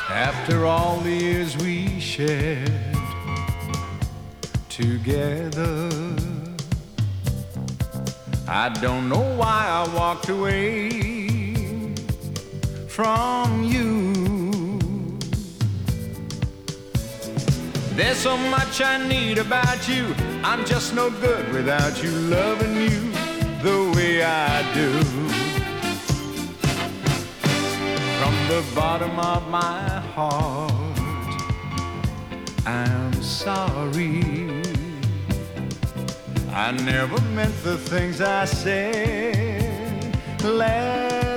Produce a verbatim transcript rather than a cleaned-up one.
After all the years we shared together, I don't know why I walked away from you. There's so much I need about you. I'm just no good without you loving you the way I do. From the bottom of my heart, I'm sorry. I never meant the things I said last